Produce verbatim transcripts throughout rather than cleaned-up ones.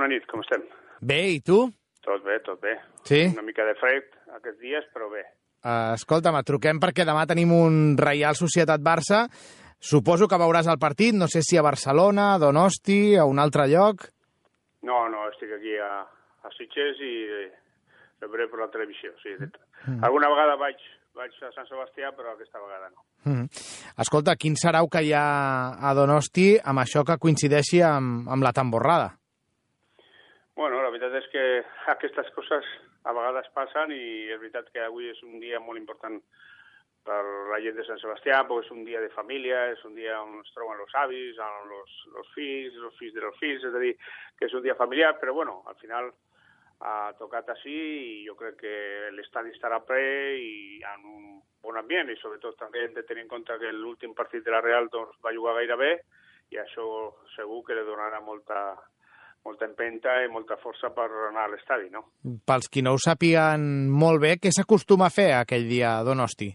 bona nit, com estem? Bé, i tu? Tot bé, tot bé. Sí? Una mica de fred aquests dies, però bé. Uh, escolta'm, et truquem perquè demà tenim un Reial Societat-Barça. Suposo que veuràs el partit, no sé si a Barcelona, a Donosti, a un altre lloc. No, no, estic aquí a, a Sitges i el veuré per la televisió. Sí. Mm. Alguna vegada vaig, vaig a Sant Sebastià, però aquesta vegada no. Mm. Escolta, quin sarau que hi ha a Donosti amb això que coincideixi amb, amb la tamborrada? Bueno, la veritat és que aquestes coses a vegades passen i és veritat que avui és un dia molt important per la gent de Sant Sebastià, perquè és un dia de família, és un dia on es troben els avis, els fills, els fills dels fills, és a dir, que és un dia familiar, però bueno, al final ha tocat així i jo crec que l'estadi estarà ple i en un bon ambient i sobretot també hem de tenir en compte que l'últim partit de la Real doncs, va jugar gaire bé i això segur que li donarà molta, molta empenta i molta força per anar a l'estadi, no? Pels qui no ho sàpiguen molt bé, què s'acostuma a fer aquell dia a Donosti?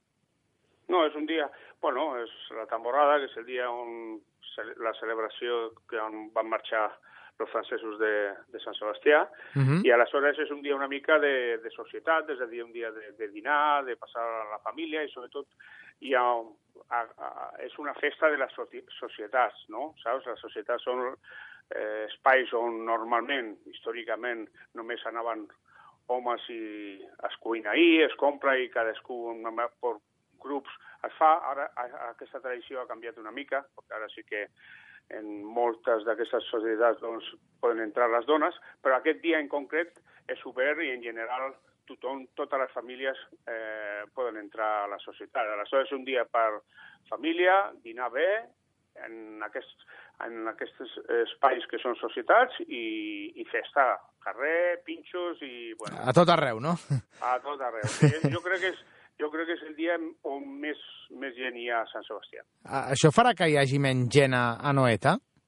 No, és un dia... Bueno, és la tamborrada, que és el dia on la celebració que on van marxar els francesos de, de Sant Sebastià, uh-huh. I aleshores és un dia una mica de, de societat, és a dir, un dia de, de dinar, de passar a la família i sobretot hi ha, a, a, és una festa de les societats, no? Saps? Les societats són eh, espais on normalment, històricament, només anaven homes i es cuina ahir, es compra i cadascú per grups es fa. Ara aquesta tradició ha canviat una mica, perquè ara sí que en moltes d'aquestes societats doncs, poden entrar les dones, però aquest dia en concret és obert i en general tothom, totes les famílies eh, poden entrar a la societat. Aleshores és un dia per família, dinar bé, en, aquest, en aquests espais que són societats i, i festa, carrer, pinxos i... Bueno, a tot arreu, no? A tot arreu. Sí, jo crec que és Jo crec que és el dia on més, més gent hi ha a Sant Sebastià. Això farà que hi hagi menys gent a Anoeta?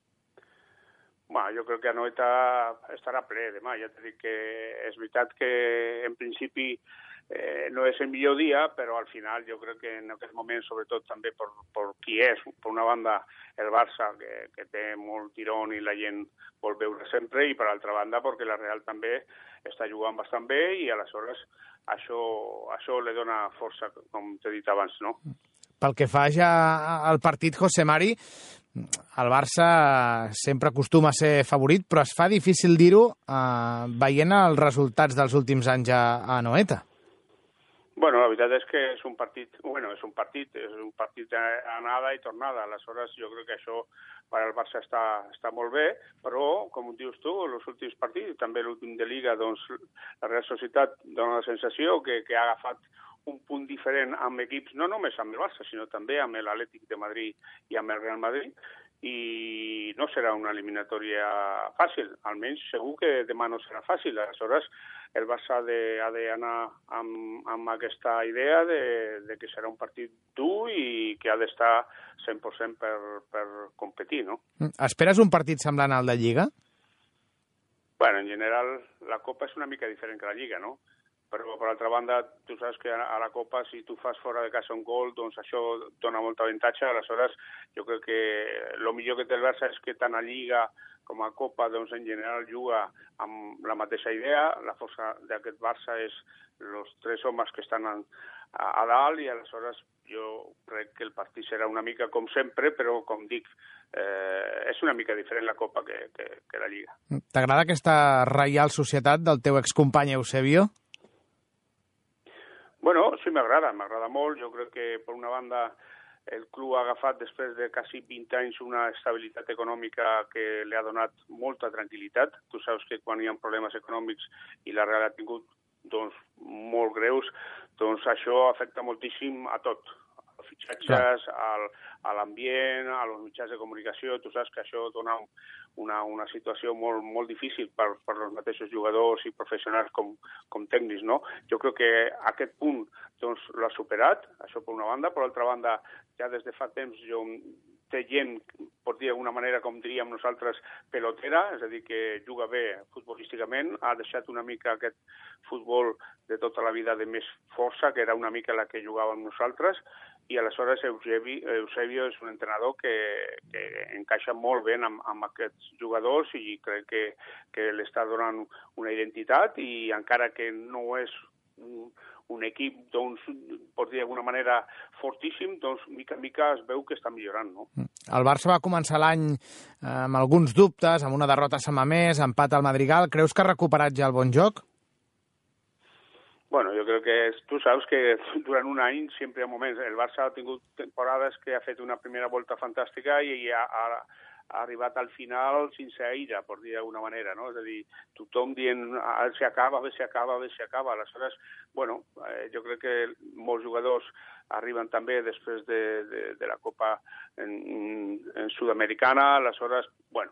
Bueno, jo crec que Anoeta estarà ple demà. Ja t'he dit que és veritat que en principi eh, no és el millor dia, però al final jo crec que en aquest moment, sobretot també per, per qui és, per una banda el Barça, que, que té molt tirón i la gent vol veure sempre, i per altra banda perquè la Real també està jugant bastant bé i aleshores això, això li dona força, com t'he dit abans, no? Pel que fa ja al partit, José Mari, el Barça sempre acostuma a ser favorit, però es fa difícil dir-ho eh, veient els resultats dels últims anys a, a Anoeta. Bueno, la veritat és que és un partit, bueno, és un partit, és un partit d'anada i tornada. Aleshores, jo crec que això per al Barça està, està molt bé, però, com dius tu, els últims partits, també l'últim de Liga, doncs la Real Societat dona la sensació que, que ha agafat un punt diferent amb equips, no només amb el Barça, sinó també amb l'Atlètic de Madrid i amb el Real Madrid, i no serà una eliminatòria fàcil, almenys segur que demà no serà fàcil. Aleshores, el Barça ha d'anar amb, amb aquesta idea de, de que serà un partit dur i que ha d'estar cent per cent per, per competir, no? Esperes un partit semblant al de Lliga? Bueno, en general, la Copa és una mica diferent que la Lliga, no? Però, per altra banda, tu saps que a la Copa, si tu fas fora de casa un gol, doncs això dona molt avantatge. Aleshores, jo crec que el millor que té el Barça és que tant a Lliga com a Copa, doncs en general juga amb la mateixa idea. La força d'aquest Barça és els tres homes que estan a, a dalt i aleshores jo crec que el partit serà una mica com sempre, però com dic, eh, és una mica diferent la Copa que, que, que la Lliga. T'agrada aquesta Reial Societat del teu excompany Eusebio? Bueno, sí m'agrada, m'agrada molt. Jo crec que, per una banda, el club ha agafat després de quasi vint anys una estabilitat econòmica que li ha donat molta tranquil·litat. Tu saps que quan hi ha problemes econòmics i la Real ha tingut doncs, molt greus, doncs això afecta moltíssim a tot. Als fitxatges, al, a l'ambient, a els mitjans de comunicació. Tu saps que això dona una, una situació molt, molt difícil per, per els mateixos jugadors i professionals com, com tècnics, no? Jo crec que aquest punt doncs, l'ha superat, això per una banda. Per altra banda, ja des de fa temps jo, té gent, pot dir d'alguna manera, com diríem nosaltres, pelotera, és a dir, que juga bé futbolísticament, ha deixat una mica aquest futbol de tota la vida de més força, que era una mica la que jugàvem nosaltres, i aleshores Eusebi, Eusebio és un entrenador que, que encaixa molt bé amb, amb aquests jugadors i crec que, que li està donant una identitat i encara que no és un, un equip, doncs, pot dir d'alguna manera, fortíssim, doncs, mica en mica es veu que està millorant, no? El Barça va començar l'any amb alguns dubtes, amb una derrota a Samamés, empat al Madrigal. Creus que ha recuperat ja el bon joc? Bueno, yo creo que tú sabes que durant un any sempre hi ha moments. El Barça ha tingut temporades que ha fet una primera volta fantàstica i ha, ha, ha arribat al final sense aire, per dir d'alguna manera, no? És a dir, tothom dient, a veure si acaba, a veure si acaba, a veure si acaba. Aleshores, bueno, eh, jo crec que molts jugadors arriben també després de, de, de la Copa en, en sud-americana. Aleshores, bueno,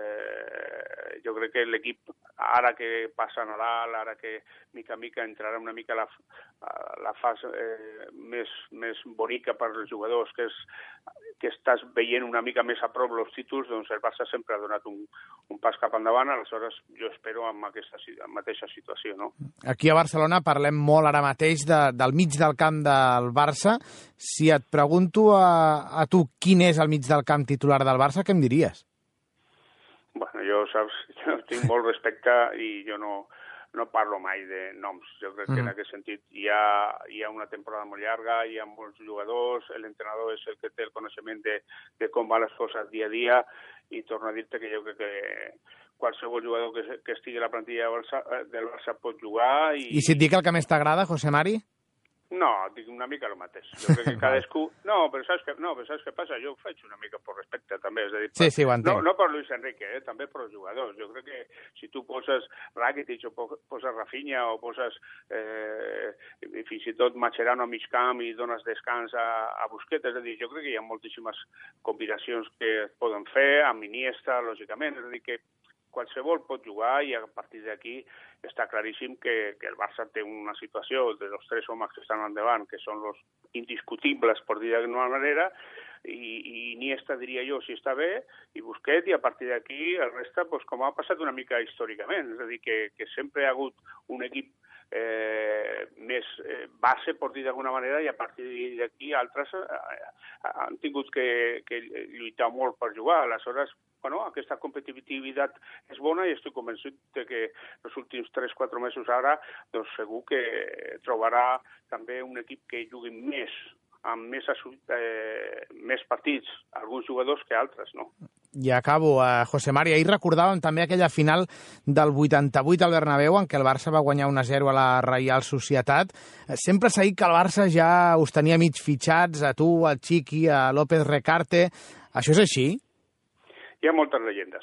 eh, jo crec que l'equip, ara que passa Nadal, ara que mica en mica entrarà una mica la, la fase eh, més, més bonica per als jugadors, que és que estàs veient una mica més a prop els títols, doncs el Barça sempre ha donat un, un pas cap endavant, aleshores jo espero amb aquesta mateixa situació, no? Aquí a Barcelona parlem molt ara mateix de, del mig del camp del Barça. Si et pregunto a, a tu quin és el mig del camp titular del Barça, què em diries? Bueno, jo, saps, jo tinc molt respecte i jo no, no parlo mai de noms. Jo crec que mm. en aquest sentit hi ha, hi ha una temporada molt llarga, hi ha molts jugadors, l'entrenador és el que té el coneixement de, de com van les coses dia a dia i torno a dir-te que jo crec que qualsevol jugador que, que estigui a la plantilla del Barça, del Barça pot jugar. I... I si et dic el que més t'agrada, José Mari? No, dic una mica el mateix. Jo crec que cadascú... No, però saps què, no, però saps què passa? Jo ho faig una mica per respecte, també. És a dir, per... Sí, sí, ho entenc. No, no per Luis Enrique, eh? També per els jugadors. Jo crec que si tu poses Rakitic o poses Rafinha o poses eh, fins i tot Mascherano a mig camp i dones descans a, a Busquets, és a dir, jo crec que hi ha moltíssimes combinacions que es poden fer, amb Iniesta, lògicament, és a dir, que qualsevol pot jugar i a partir d'aquí està claríssim que, que el Barça té una situació de los tres homes que estan endavant, que són los indiscutibles, per dir d'alguna manera, i, i Iniesta, diria jo, si està bé, i Busquets, i a partir d'aquí el reste, pues, com ha passat una mica històricament, és a dir, que, que sempre hi ha hagut un equip eh, més eh, base, per dir d'alguna manera, i a partir d'aquí altres eh, han tingut que, que lluitar molt per jugar. Aleshores, bueno, aquesta competitivitat és bona i estic convençut de que els últims tres o quatre mesos ara doncs segur que trobarà també un equip que jugui més, amb més, eh, més partits, alguns jugadors que altres, no? I acabo, eh, José Mari, ahir recordàvem també aquella final del vuitanta-vuit al Bernabéu en què el Barça va guanyar un a zero a la Reial Societat. Sempre s'ha dit que el Barça ja us tenia mig fitxats, a tu, al Chiqui, a López Recarte. Això és així? Hi ha moltes llegendes.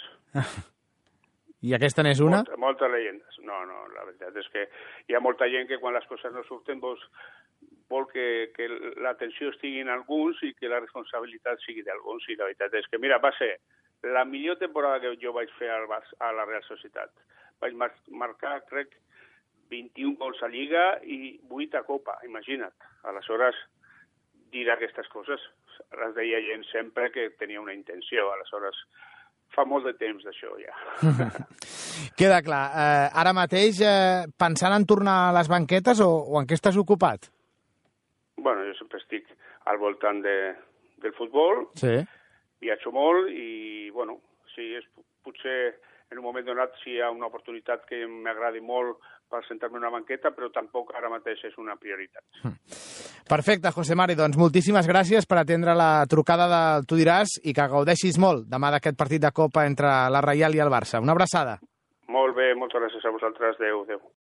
I aquesta n'és una? Moltes, moltes llegendes. No, no, la veritat és que hi ha molta gent que quan les coses no surten doncs, vol que, que l'atenció estigui en alguns i que la responsabilitat sigui d'alguns. I la veritat és que, mira, va ser la millor temporada que jo vaig fer al Barça, a la Real Societat. Vaig mar marcar, crec, vint-i-un gols a Lliga i vuit a Copa, imagina't. Aleshores, dir aquestes coses les deia gent sempre que tenia una intenció. Aleshores, fa molt de temps d'això, ja. Queda clar. Eh, ara mateix, eh, pensant en tornar a les banquetes o, o en què estàs ocupat? Bueno, jo sempre estic al voltant de, del futbol. Sí. Viatjo molt i, bueno, sí, és, potser en un moment donat si hi ha una oportunitat que m'agradi molt per sentar-me en una banqueta, però tampoc ara mateix és una prioritat. Perfecte, José Mari. Doncs moltíssimes gràcies per atendre la trucada del Tu diràs i que gaudeixis molt demà d'aquest partit de Copa entre la Reial i el Barça. Una abraçada. Molt bé, moltes gràcies a vosaltres. Adéu, adéu.